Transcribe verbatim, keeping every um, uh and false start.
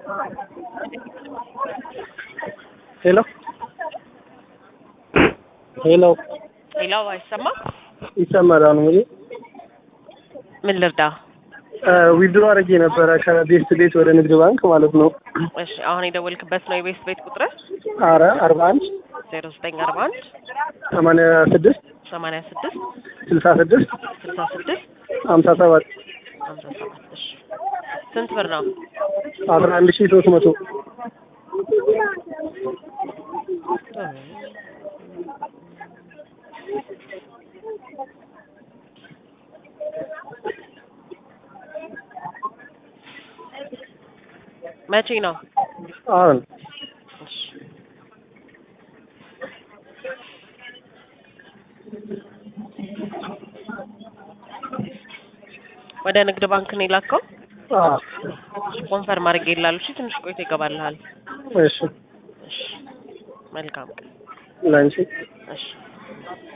Hello. Hello. Hello, አይሰማ ይሰማል እንግዲህ ምን ልርዳ? ዊዝድሮ አድርጌ ነበረ ከቤስት ቤት ወደ ንግድ ባንክ ማለት ነው። እሺ አሁን የደወልክበት ነው የቤስት ቤት ቁጥር? አረ አርባ አንድ ዜሮ ዘጠኝ አርባ አንድ ሰማንያ ስድስት ሰማንያ ስድስት ስልሳ ስድስት ስልሳ ስድስት ሀምሳ ሰባት ሀምሳ ሰባት እሺ ስንት ብር ነው? አስራ አንድ ሺህ ሦስት መቶ መቼ ነው? አሁን ወደ ንግድ ባንክ ነው የላከው? አዎ ኮንፈርም አድርጌ ይላል። እሺ ትንሽ ቆይቶ ይገባልሃል። እሺ እሺ መልካም ላንቺ እሺ